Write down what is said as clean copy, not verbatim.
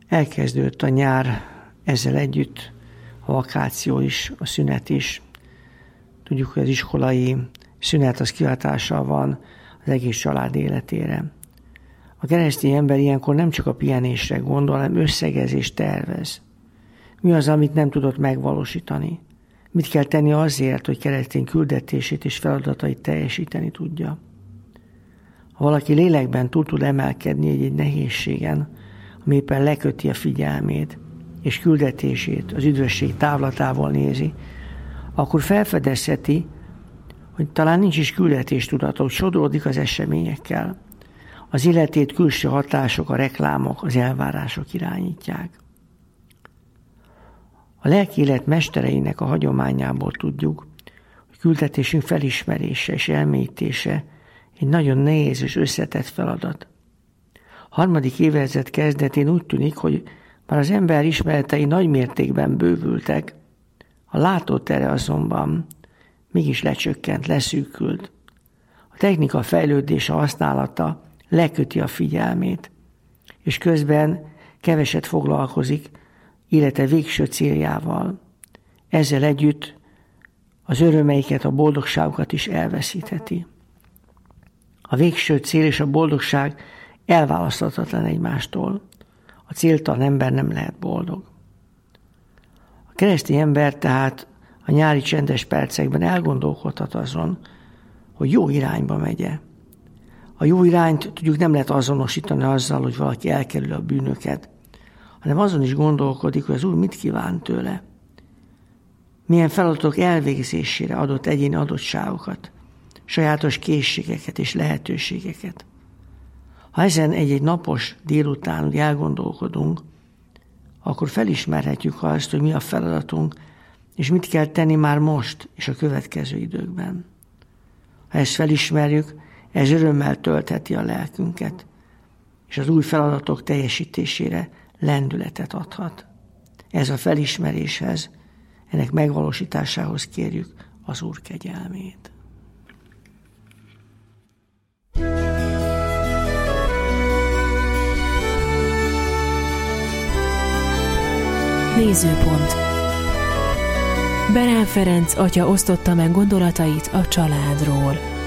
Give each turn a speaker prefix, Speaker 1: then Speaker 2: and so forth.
Speaker 1: Elkezdődött a nyár, ezzel együtt a vakáció is, a szünet is. Tudjuk, hogy az iskolai szünet az kihatással van az egész család életére. A keresztény ember ilyenkor nem csak a pihenésre gondol, hanem összegezést tervez. Mi az, amit nem tudott megvalósítani? Mit kell tenni azért, hogy keresztény küldetését és feladatait teljesíteni tudja? Ha valaki lélekben túl tud emelkedni egy nehézségen, ami éppen leköti a figyelmét, és küldetését az üdvösség távlatával nézi, akkor felfedezheti, hogy talán nincs is küldetéstudata, hogy sodródik az eseményekkel. Az életét külső hatások, a reklámok, az elvárások irányítják. A lelki élet mestereinek a hagyományából tudjuk, hogy küldetésünk felismerése és elmélyítése egy nagyon nehéz és összetett feladat. A 3. évezred kezdetén úgy tűnik, hogy már az ember ismeretei nagy mértékben bővültek, a látótere azonban mégis lecsökkent, leszűkült. A technika fejlődése, használata leköti a figyelmét, és közben keveset foglalkozik élete végső céljával. Ezzel együtt az örömeiket, a boldogságokat is elveszítheti. A végső cél és a boldogság elválaszthatatlan egymástól. A céltalan ember nem lehet boldog. A keresztény ember tehát a nyári csendes percekben elgondolkodhat azon, hogy jó irányba megye. A jó irányt tudjuk nem lehet azonosítani azzal, hogy valaki elkerül a bűnöket, hanem azon is gondolkodik, hogy az Úr mit kíván tőle. Milyen feladatok elvégzésére adott egyéni adottságokat, sajátos készségeket és lehetőségeket. Ha ezen egy napos délután úgy elgondolkodunk, akkor felismerhetjük azt, hogy mi a feladatunk, és mit kell tenni már most és a következő időkben. Ha ezt felismerjük, ez örömmel töltheti a lelkünket, és az új feladatok teljesítésére lendületet adhat. Ez a felismeréshez, ennek megvalósításához kérjük az Úr kegyelmét.
Speaker 2: Nézőpont. Berán Ferenc atya osztotta meg gondolatait a családról.